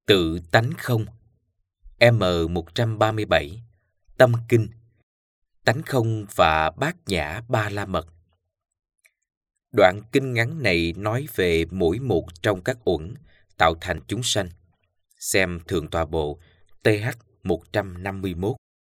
Tự tánh không. M137. Tâm kinh. Tánh không và bát nhã ba la mật. Đoạn kinh ngắn này nói về mỗi một trong các uẩn tạo thành chúng sanh. Xem Thượng Tọa Bộ TH 151.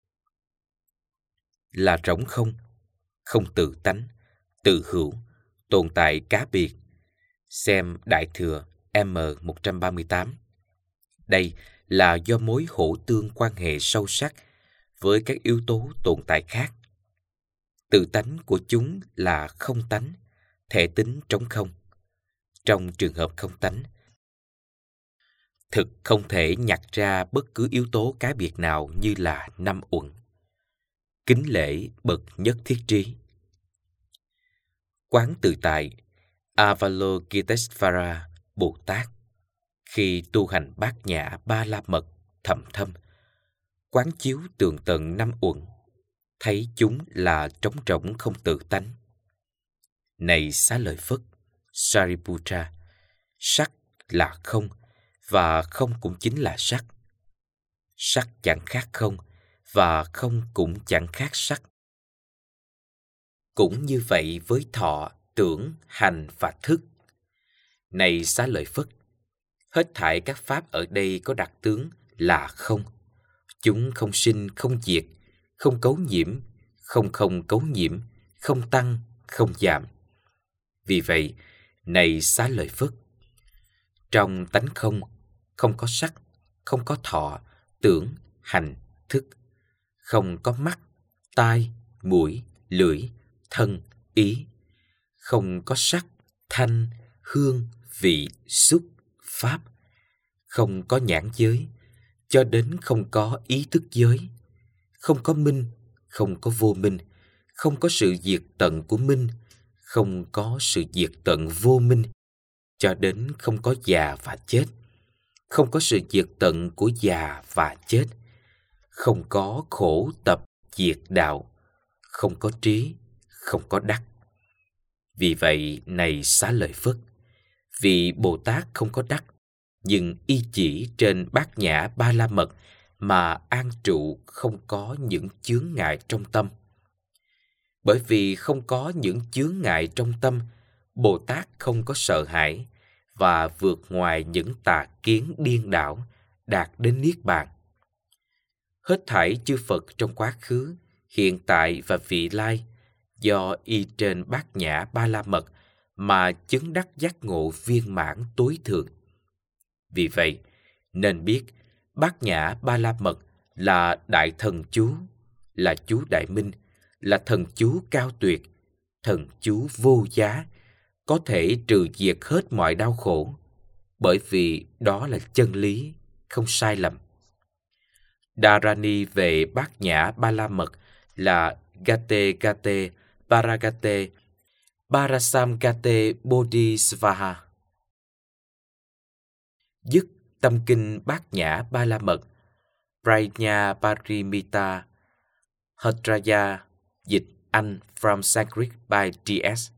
Là rỗng không, không tự tánh, tự hữu, tồn tại cá biệt. Xem Đại Thừa M138. Đây là do mối hỗ tương quan hệ sâu sắc với các yếu tố tồn tại khác. Tự tánh của chúng là không tánh, thể tính trống không. Trong trường hợp không tánh, thực không thể nhặt ra bất cứ yếu tố cá biệt nào như là năm uẩn. Kính lễ bậc nhất thiết trí. Quán tự tại Avalokitesvara Bồ Tát khi tu hành bát nhã ba la mật thậm thâm, quán chiếu tường tận năm uẩn, thấy chúng là trống rỗng không tự tánh. Này Xá Lợi Phất, Sariputra, sắc là không, và không cũng chính là sắc. Sắc chẳng khác không, và không cũng chẳng khác sắc. Cũng như vậy với thọ, tưởng, hành và thức. Này Xá Lợi Phất, hết thảy các pháp ở đây có đặc tướng là không. Chúng không sinh, không diệt, không cấu nhiễm, không cấu nhiễm, không tăng, không giảm. Vì vậy, này Xá Lợi Phất, trong tánh không, không có sắc, không có thọ, tưởng, hành, thức, không có mắt, tai, mũi, lưỡi, thân, ý, không có sắc, thanh, hương, vị, xúc, pháp, không có nhãn giới, cho đến không có ý thức giới, không có minh, không có vô minh, không có sự diệt tận của minh, không có sự diệt tận vô minh, cho đến không có già và chết, không có sự diệt tận của già và chết, không có khổ tập diệt đạo, không có trí, không có đắc. Vì vậy, này Xá Lợi Phất, vì Bồ Tát không có đắc, nhưng y chỉ trên bát nhã ba la mật mà an trụ không có những chướng ngại trong tâm. Bởi vì không có những chướng ngại trong tâm, Bồ Tát không có sợ hãi và vượt ngoài những tà kiến điên đảo, đạt đến Niết Bàn. Hết thảy chư Phật trong quá khứ, hiện tại và vị lai, do y trên bát nhã ba la mật mà chứng đắc giác ngộ viên mãn tối thượng. Vì vậy, nên biết bát nhã ba la mật là đại thần chú, là chú đại minh, là thần chú cao tuyệt, thần chú vô giá, có thể trừ diệt hết mọi đau khổ, bởi vì đó là chân lý, không sai lầm. Dharani về bát nhã ba la mật là Gate Gate Paragate Parasamgate Bodhisvaha. Dứt tâm kinh bát nhã ba la mật Prajna Parimita Hatraya, dịch Anh from Sanskrit by D.S.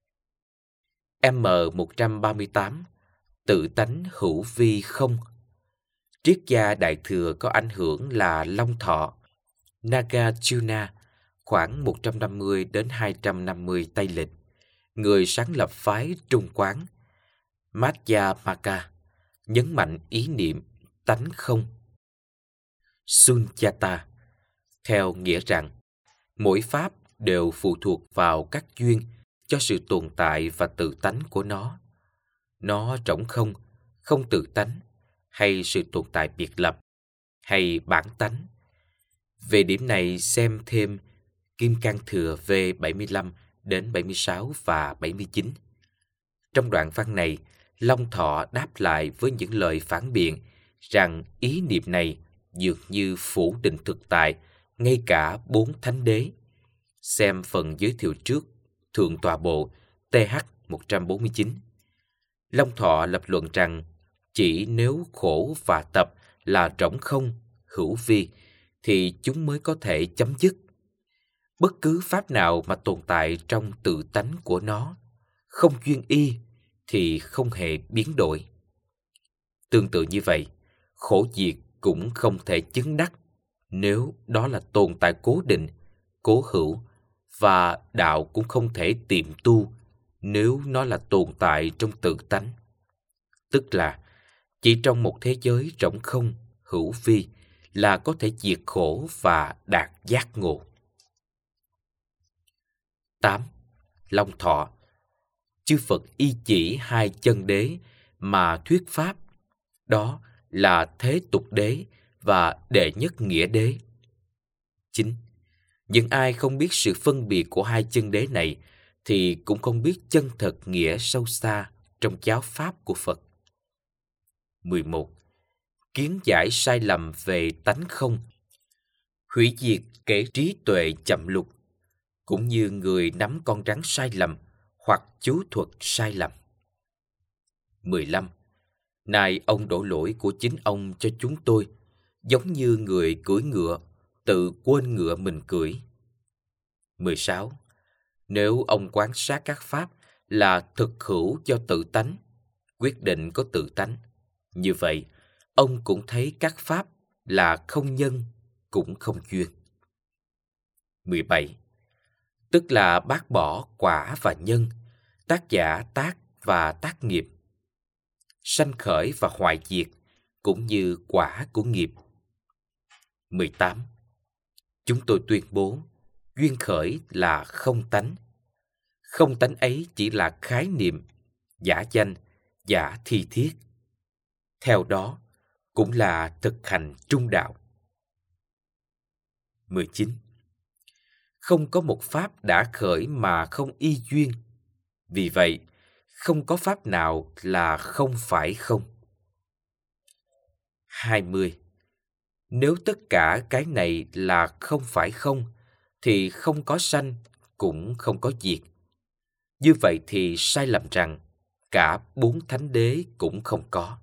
M138. Tự tánh hữu vi không. Triết gia Đại Thừa có ảnh hưởng là Long Thọ, Nagarjuna, khoảng 150 đến 250 Tây Lịch, người sáng lập phái Trung Quán, Madhyamaka, nhấn mạnh ý niệm tánh không. Sunyata, theo nghĩa rằng mỗi pháp đều phụ thuộc vào các duyên cho sự tồn tại và tự tánh của nó. Nó trống không, không tự tánh, hay sự tồn tại biệt lập, hay bản tánh. Về điểm này xem thêm Kim Cang Thừa V75 đến 76 và 79. Trong đoạn văn này, Long Thọ đáp lại với những lời phản biện rằng ý niệm này dường như phủ định thực tại ngay cả 4 thánh đế. Xem phần giới thiệu trước Thượng Tọa Bộ TH 149. Long Thọ lập luận rằng chỉ nếu khổ và tập là trống không, hữu vi, thì chúng mới có thể chấm dứt. Bất cứ pháp nào mà tồn tại trong tự tánh của nó, không duyên y, thì không hề biến đổi. Tương tự như vậy, khổ diệt cũng không thể chứng đắc nếu đó là tồn tại cố định, cố hữu, và đạo cũng không thể tiệm tu nếu nó là tồn tại trong tự tánh. Tức là chỉ trong một thế giới rỗng không, hữu vi là có thể diệt khổ và đạt giác ngộ. 8. Long thọ. Chư Phật y chỉ hai chân đế mà thuyết pháp, đó là thế tục đế và đệ nhất nghĩa đế. 9. Những ai không biết sự phân biệt của hai chân đế này thì cũng không biết chân thật nghĩa sâu xa trong giáo pháp của Phật. 11. Kiến giải sai lầm về tánh không, hủy diệt kẻ trí tuệ chậm lục, cũng như người nắm con rắn sai lầm hoặc chú thuật sai lầm. 15. Này ông đổ lỗi của chính ông cho chúng tôi, giống như người cưỡi ngựa, tự quên ngựa mình cưỡi. 16. Nếu ông quan sát các pháp là thực hữu do tự tánh, quyết định có tự tánh, như vậy, ông cũng thấy các pháp là không nhân, cũng không duyên. 17. Tức là bác bỏ quả và nhân, tác giả tác và tác nghiệp, sanh khởi và hoại diệt, cũng như quả của nghiệp. 18. Chúng tôi tuyên bố, duyên khởi là không tánh. Không tánh ấy chỉ là khái niệm, giả danh, giả thi thiết. Theo đó, cũng là thực hành trung đạo. 19. Không có một pháp đã khởi mà không y duyên. Vì vậy, không có pháp nào là không phải không. 20. Nếu tất cả cái này là không phải không, thì không có sanh, cũng không có diệt. Như vậy thì sai lầm rằng cả bốn thánh đế cũng không có.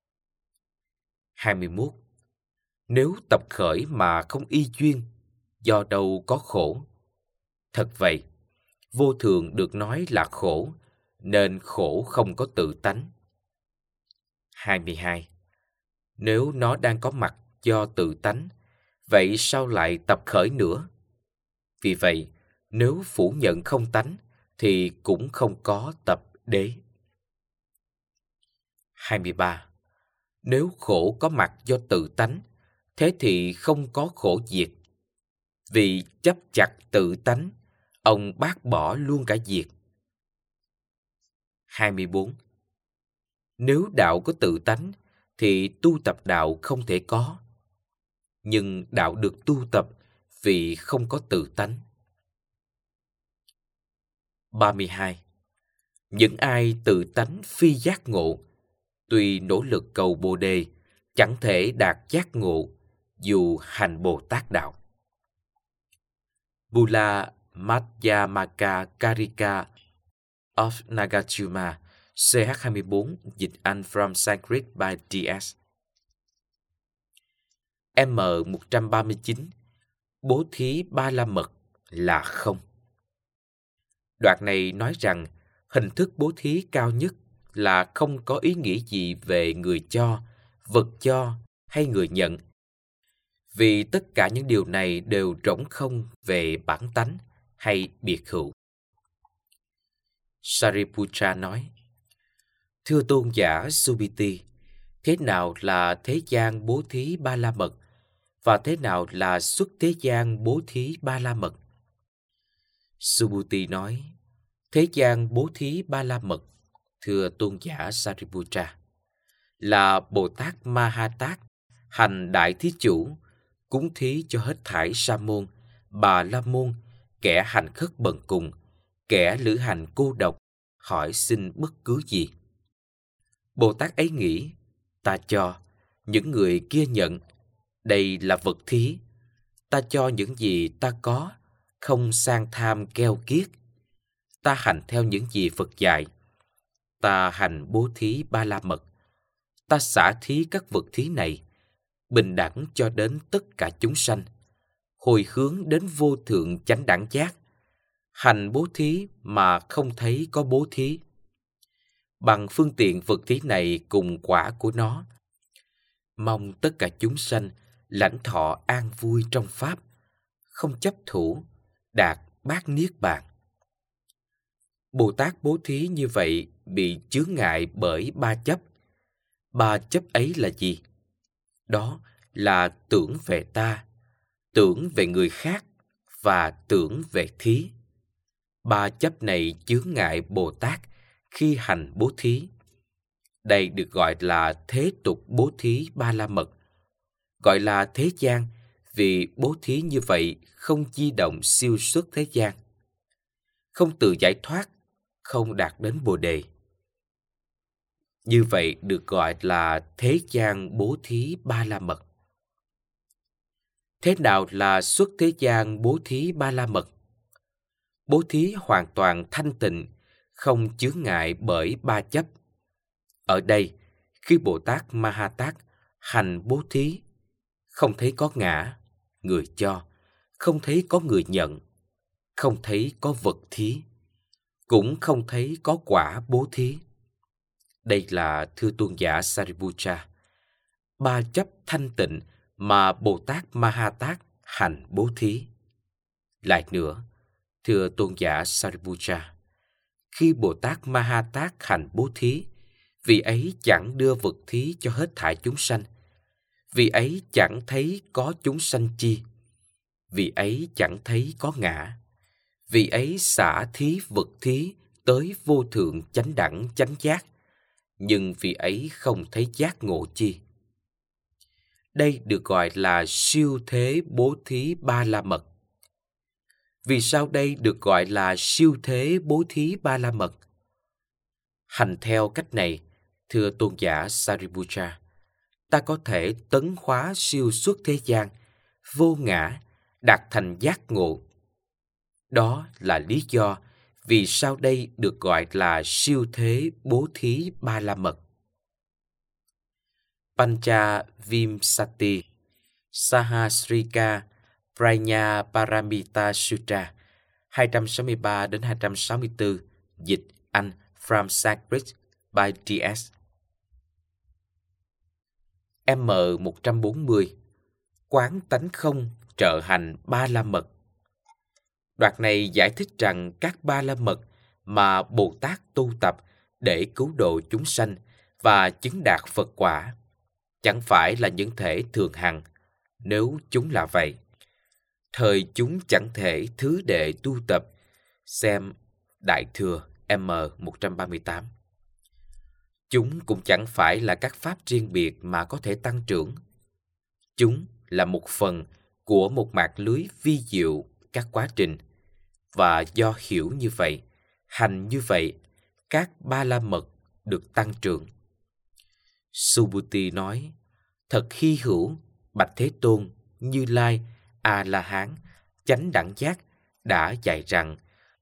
21. Nếu tập khởi mà không y duyên, do đâu có khổ? Thật vậy, vô thường được nói là khổ, nên khổ không có tự tánh. 22. Nếu nó đang có mặt do tự tánh, vậy sao lại tập khởi nữa? Vì vậy, nếu phủ nhận không tánh, thì cũng không có tập đế. 23. Nếu khổ có mặt do tự tánh, thế thì không có khổ diệt. Vì chấp chặt tự tánh, ông bác bỏ luôn cả diệt. 24. Nếu đạo có tự tánh, thì tu tập đạo không thể có. Nhưng đạo được tu tập vì không có tự tánh. 32. Những ai tự tánh phi giác ngộ, tuy nỗ lực cầu Bồ Đề, chẳng thể đạt giác ngộ dù hành Bồ Tát đạo. Bula Madhyamaka Karika of Nagatjuna, CH24, dịch Anh from Sanskrit by D.S. M139. Bố thí ba la mật là không. Đoạn này nói rằng hình thức bố thí cao nhất là không có ý nghĩa gì về người cho, vật cho hay người nhận. Vì tất cả những điều này đều rỗng không về bản tánh hay biệt hữu. Sariputra nói: Thưa tôn giả Subiti, thế nào là thế gian bố thí ba la mật và thế nào là xuất thế gian bố thí ba la mật? Subhuti nói: Thế gian bố thí ba la mật, thưa tôn giả Sariputra, là Bồ Tát Ma Ha Tát hành đại thí chủ, cúng thí cho hết thảy sa môn, bà la môn, kẻ hành khất bần cùng, kẻ lữ hành cô độc, hỏi xin bất cứ gì. Bồ Tát ấy nghĩ, ta cho, những người kia nhận, đây là vật thí. Ta cho những gì ta có, không sang tham keo kiết. Ta hành theo những gì Phật dạy. Ta hành bố thí ba la mật. Ta xả thí các vật thí này, bình đẳng cho đến tất cả chúng sanh, hồi hướng đến vô thượng chánh đẳng giác, hành bố thí mà không thấy có bố thí. Bằng phương tiện vật thí này cùng quả của nó, mong tất cả chúng sanh lãnh thọ an vui trong Pháp, không chấp thủ, đạt bát niết bàn. Bồ Tát bố thí như vậy bị chướng ngại bởi ba chấp. Ba chấp ấy là gì? Đó là tưởng về ta, tưởng về người khác và tưởng về thí. Ba chấp này chướng ngại Bồ Tát khi hành bố thí. Đây được gọi là thế tục bố thí ba la mật. Gọi là thế gian vì bố thí như vậy không di động siêu xuất thế gian, không tự giải thoát, không đạt đến Bồ Đề. Như vậy được gọi là thế gian bố thí ba la mật. Thế nào là xuất thế gian bố thí ba la mật? Bố thí hoàn toàn thanh tịnh, không chướng ngại bởi ba chấp. Ở đây, khi Bồ Tát Ma Ha Tát hành bố thí, không thấy có ngã, người cho, không thấy có người nhận, không thấy có vật thí, cũng không thấy có quả bố thí. Đây là thưa tôn giả Sariputta, ba chấp thanh tịnh mà Bồ Tát Ma Ha Tát hành bố thí. Lại nữa, thưa tôn giả Sariputta, khi Bồ Tát Ma Ha Tát hành bố thí, vị ấy chẳng đưa vật thí cho hết thảy chúng sanh. Vị ấy chẳng thấy có chúng sanh chi. Vị ấy chẳng thấy có ngã. Vị ấy xả thí vật thí tới vô thượng chánh đẳng chánh giác, nhưng vị ấy không thấy giác ngộ chi. Đây được gọi là siêu thế bố thí ba la mật. Vì sao đây được gọi là siêu thế bố thí ba la mật? Hành theo cách này, thưa tôn giả Sariputta, ta có thể tấn hóa siêu xuất thế gian, vô ngã, đạt thành giác ngộ. Đó là lý do vì sao đây được gọi là siêu thế bố thí ba la mật. Pancha Vimsati Sahasrika Prajna Paramita Sutra 263-264, dịch Anh from Sanskrit by D.S. M140 Quán tánh không trợ hành ba la mật. Đoạn này giải thích rằng các ba la mật mà Bồ Tát tu tập để cứu độ chúng sanh và chứng đạt Phật quả chẳng phải là những thể thường hằng. Nếu chúng là vậy, thời chúng chẳng thể thứ đệ tu tập, xem Đại Thừa M138. Chúng cũng chẳng phải là các pháp riêng biệt mà có thể tăng trưởng. Chúng là một phần của một mạng lưới vi diệu các quá trình, và do hiểu như vậy, hành như vậy, các ba la mật được tăng trưởng. Subhuti nói, thật hy hữu, bạch Thế Tôn, Như Lai, A-la-hán, chánh đẳng giác đã dạy rằng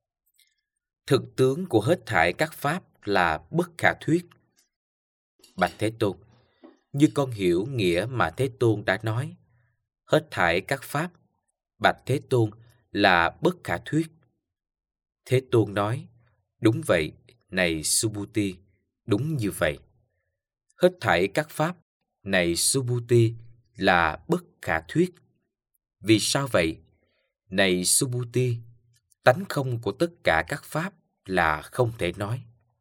thực tướng của hết thảy các pháp là bất khả thuyết. Bạch Thế Tôn, như con hiểu nghĩa mà Thế Tôn đã nói, hết thảy các pháp, bạch Thế Tôn, là bất khả thuyết. Thế Tôn nói, đúng vậy, này Subhuti, đúng như vậy. Hết thảy các pháp, này Subhuti, là bất khả thuyết. Vì sao vậy? Này Subhuti, tánh không của tất cả các pháp là không thể nói.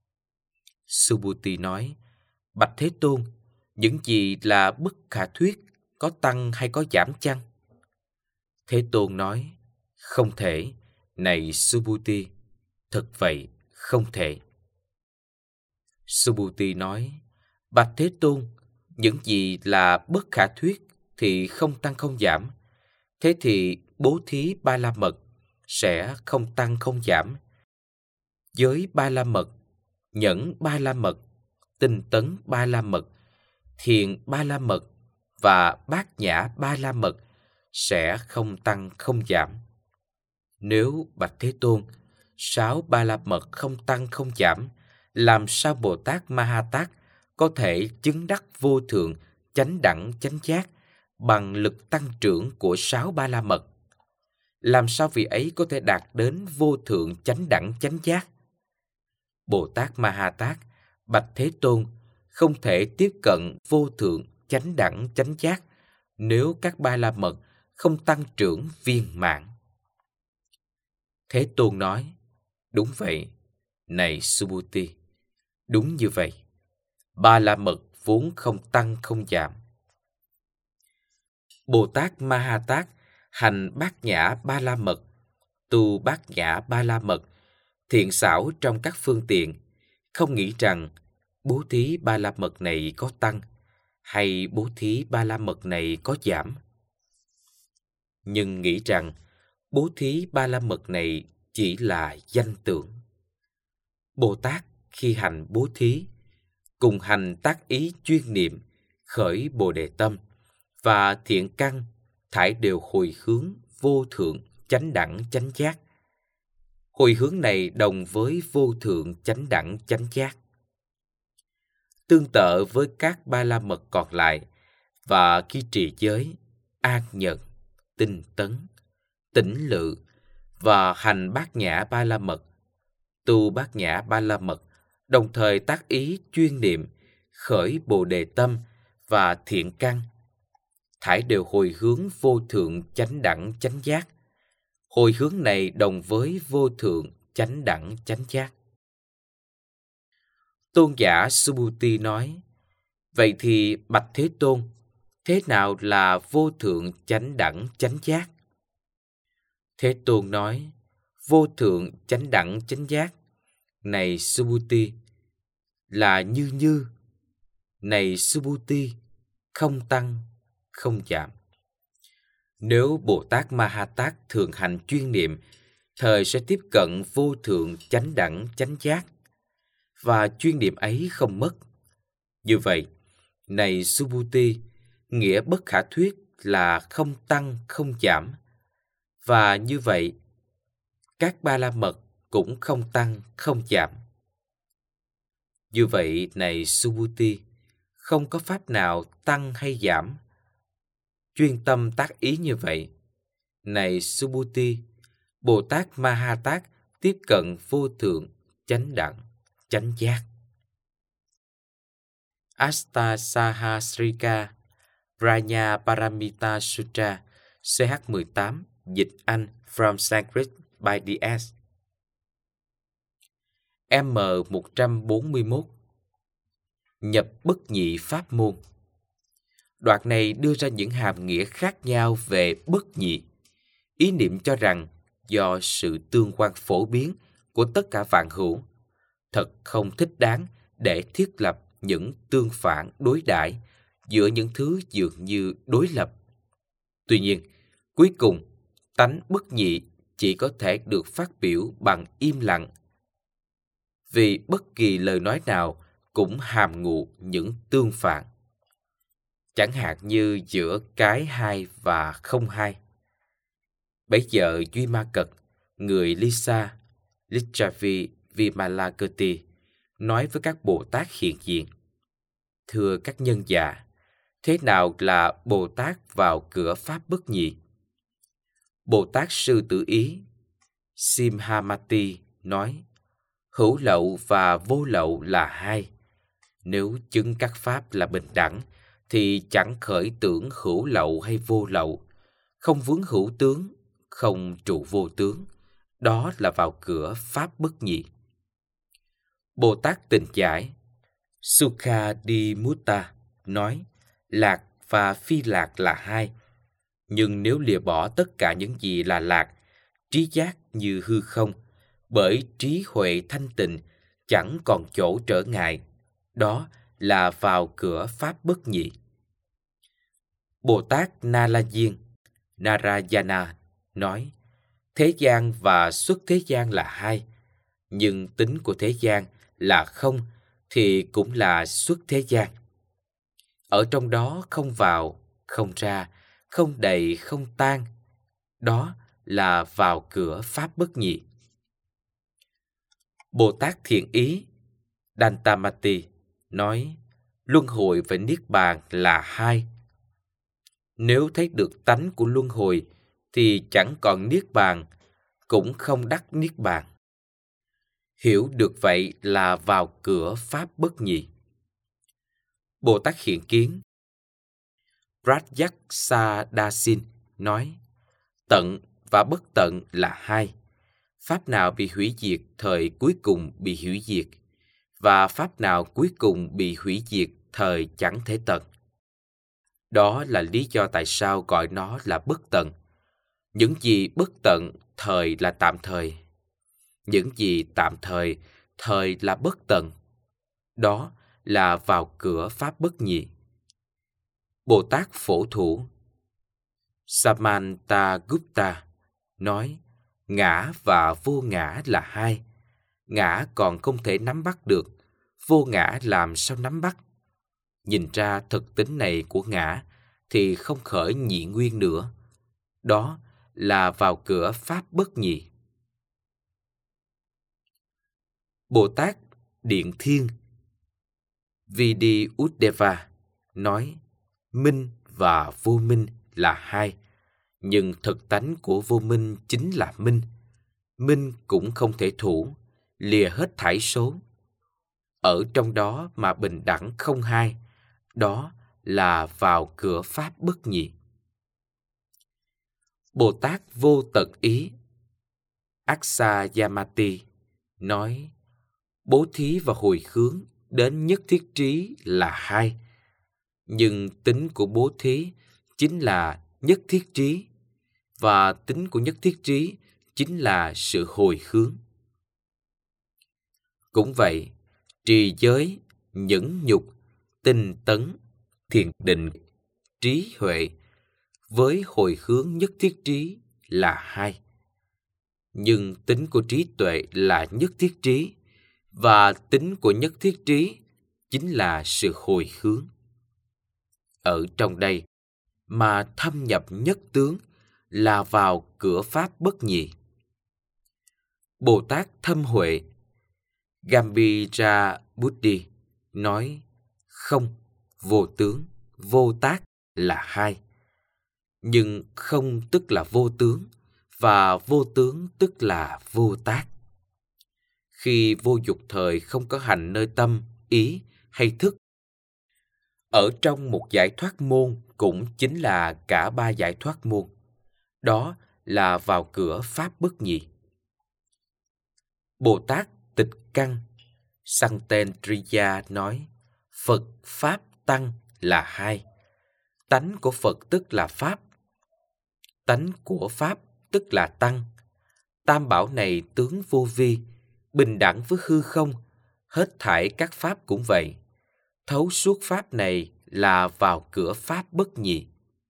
Subhuti nói, bạch Thế Tôn, những gì là bất khả thuyết có tăng hay có giảm chăng? Thế Tôn nói, không thể, này Subhuti, thật vậy, không thể. Subhuti nói, bạch Thế Tôn, những gì là bất khả thuyết thì không tăng không giảm. Thế thì bố thí ba la mật sẽ không tăng không giảm. Giới ba la mật, nhẫn ba la mật, tinh tấn ba la mật, thiền ba la mật và bát nhã ba la mật sẽ không tăng không giảm. Nếu bạch Thế Tôn, 6 ba la mật không tăng không giảm, làm sao Bồ Tát Ma Ha Tát có thể chứng đắc vô thượng chánh đẳng chánh giác bằng lực tăng trưởng của 6 ba la mật? Làm sao vị ấy có thể đạt đến vô thượng chánh đẳng chánh giác? Bồ Tát Ma Ha Tát, bạch Thế Tôn, không thể tiếp cận vô thượng chánh đẳng chánh giác nếu các ba la mật không tăng trưởng viên mãn. Thế Tôn nói, đúng vậy, này Subhuti, đúng như vậy. Ba la mật vốn không tăng không giảm. Bồ Tát Ma Ha Tát hành bát nhã ba la mật, tu bát nhã ba la mật, thiện xảo trong các phương tiện, không nghĩ rằng bố thí ba la mật này có tăng hay bố thí ba la mật này có giảm, nhưng nghĩ rằng bố thí ba la mật này chỉ là danh tưởng. Bồ Tát khi hành bố thí cùng hành tác ý chuyên niệm, khởi bồ đề tâm và thiện căn thảy đều hồi hướng vô thượng chánh đẳng chánh giác. Hồi hướng này đồng với vô thượng chánh đẳng chánh giác. Tương tự với các ba la mật còn lại, và khi trì giới, an nhẫn, tinh tấn, tỉnh lự và hành bát nhã ba la mật, tu bát nhã ba la mật, đồng thời tác ý chuyên niệm, khởi bồ đề tâm và thiện căn, thảy đều hồi hướng vô thượng chánh đẳng chánh giác. Hồi hướng này đồng với vô thượng chánh đẳng chánh giác. Tôn giả Subhuti nói, vậy thì bạch Thế Tôn, thế nào là vô thượng chánh đẳng chánh giác? Thế Tôn nói, vô thượng chánh đẳng chánh giác, này Subhuti, là như, này Subhuti, không tăng, không giảm. Nếu Bồ Tát Ma Ha Tát thường hành chuyên niệm, thời sẽ tiếp cận vô thượng chánh đẳng chánh giác, và chuyên niệm ấy không mất. Như vậy, này Subhuti, nghĩa bất khả thuyết là không tăng không giảm, và như vậy, các ba la mật cũng không tăng không giảm. Như vậy, này Subhuti, không có pháp nào tăng hay giảm. Chuyên tâm tác ý như vậy, này Subhuti, Bồ Tát Ma Ha Tát tiếp cận vô thượng chánh đẳng chánh giác. Astasahasrika Prajna Paramita Sutra CH18 dịch Anh from Sanskrit by D.S. M141 Nhập bất nhị pháp môn. Đoạn này đưa ra những hàm nghĩa khác nhau về bất nhị, ý niệm cho rằng do sự tương quan phổ biến của tất cả vạn hữu, thật không thích đáng để thiết lập những tương phản đối đãi giữa những thứ dường như đối lập. Tuy nhiên, cuối cùng, tánh bất nhị chỉ có thể được phát biểu bằng im lặng, vì bất kỳ lời nói nào cũng hàm ngụ những tương phản. Chẳng hạn như giữa cái hai và không hai. Bấy giờ Duy Ma Cật, người Lisa, Lichavi Vimalakirti, nói với các Bồ Tát hiện diện, thưa các nhân giả, thế nào là Bồ Tát vào cửa Pháp bất nhị? Bồ Tát Sư Tử Ý, Simhamati, nói, hữu lậu và vô lậu là hai. Nếu chứng các Pháp là bình đẳng, thì chẳng khởi tưởng hữu lậu hay vô lậu, không vướng hữu tướng, không trụ vô tướng. Đó là vào cửa Pháp bất nhị. Bồ Tát Tình Giải, Sukhadimutta, nói, lạc và phi lạc là hai. Nhưng nếu lìa bỏ tất cả những gì là lạc, trí giác như hư không, bởi trí huệ thanh tịnh chẳng còn chỗ trở ngại, đó là vào cửa Pháp bất nhị. Bồ Tát Na La Diên, Narayana, nói, thế gian và xuất thế gian là hai, nhưng tính của thế gian là không thì cũng là xuất thế gian. Ở trong đó không vào, không ra, không đầy, không tan, đó là vào cửa Pháp bất nhị. Bồ Tát Thiện Ý, Dantamati, nói, luân hồi và niết bàn là hai. Nếu thấy được tánh của luân hồi thì chẳng còn niết bàn, cũng không đắc niết bàn. Hiểu được vậy là vào cửa Pháp bất nhị. Bồ Tát Hiện Kiến, Prajaksadasinh nói, tận và bất tận là hai. Pháp nào bị hủy diệt thời cuối cùng bị hủy diệt, và pháp nào cuối cùng bị hủy diệt thời chẳng thể tận. Đó là lý do tại sao gọi nó là bất tận. Những gì bất tận thời là tạm thời. Những gì tạm thời, thời là bất tận. Đó là vào cửa pháp bất nhị. Bồ Tát Phổ Thủ Samantagupta nói, ngã và vô ngã là hai. Ngã còn không thể nắm bắt được, vô ngã làm sao nắm bắt? Nhìn ra thực tính này của ngã thì không khởi nhị nguyên nữa. Đó là vào cửa pháp bất nhị. Bồ Tát Điện Thiên Vidyuddhava nói, minh và vô minh là hai, nhưng thực tánh của vô minh chính là minh. Minh cũng không thể thủ, lìa hết thảy số. Ở trong đó mà bình đẳng không hai, đó là vào cửa pháp bất nhị. Bồ Tát Vô Tật Ý Aksayamati nói, bố thí và hồi hướng đến nhất thiết trí là hai, nhưng tính của bố thí chính là nhất thiết trí, và tính của nhất thiết trí chính là sự hồi hướng. Cũng vậy, trì giới, nhẫn nhục, tinh tấn, thiền định, trí huệ với hồi hướng nhất thiết trí là hai. Nhưng tính của trí tuệ là nhất thiết trí, và tính của nhất thiết trí chính là sự hồi hướng. Ở trong đây mà thâm nhập nhất tướng là vào cửa pháp bất nhị. Bồ Tát Thâm Huệ Gambhira Buddhi nói, không, vô tướng, vô tác là hai. Nhưng không tức là vô tướng, và vô tướng tức là vô tác. Khi vô dục thời không có hành nơi tâm, ý hay thức, ở trong một giải thoát môn cũng chính là cả ba giải thoát môn. Đó là vào cửa pháp bất nhị. Bồ Tát Tịch Căn Santentriya nói, Phật, Pháp, Tăng là hai. Tánh của Phật tức là Pháp, tánh của Pháp tức là Tăng. Tam bảo này tướng vô vi, bình đẳng với hư không, hết thảy các Pháp cũng vậy. Thấu suốt Pháp này là vào cửa Pháp bất nhị.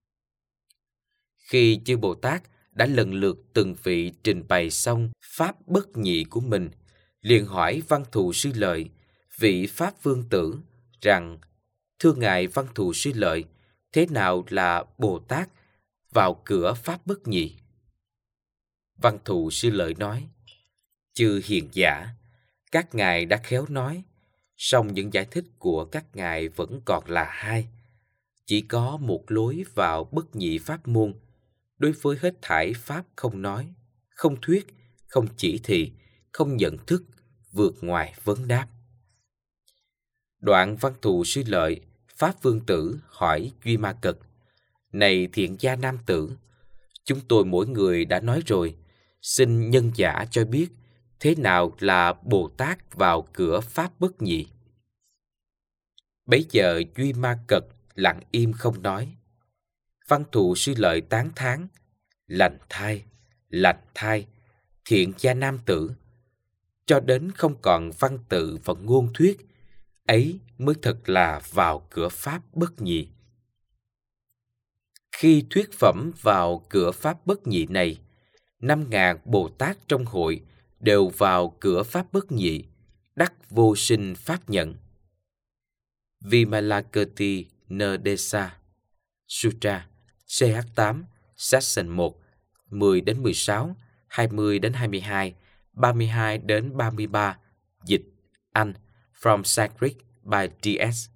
Khi chư Bồ Tát đã lần lượt từng vị trình bày xong Pháp bất nhị của mình, liền hỏi Văn Thù Sư Lợi, vị Pháp Vương Tử, rằng, thưa Ngài Văn Thù Sư Lợi, thế nào là Bồ Tát vào cửa Pháp bất nhị? Văn Thù Sư Lợi nói, chư hiền giả, các ngài đã khéo nói, song những giải thích của các ngài vẫn còn là hai. Chỉ có một lối vào bất nhị pháp môn, đối với hết thảy pháp không nói, không thuyết, không chỉ thị, không nhận thức, vượt ngoài vấn đáp. Đoạn Văn Thù Sư Lợi, Pháp Vương Tử hỏi Duy Ma Cật, này thiện gia nam tử, chúng tôi mỗi người đã nói rồi, xin nhân giả cho biết thế nào là Bồ Tát vào cửa Pháp bất nhị. Bấy giờ Duy Ma Cật lặng im không nói. Văn Thù Sư Lợi tán thán, lành thai, thiện gia nam tử, cho đến không còn văn tự và ngôn thuyết, ấy mới thật là vào cửa Pháp bất nhị. Khi thuyết phẩm vào cửa Pháp bất nhị này, 5.000 Bồ Tát trong hội đều vào cửa Pháp bất nhị, đắc vô sinh Pháp nhận. Vimalakirti Nerdesa Sutra CH8 Section 1 10-16, 20-22, 32-33. Dịch Anh From Sanskrit by D.S.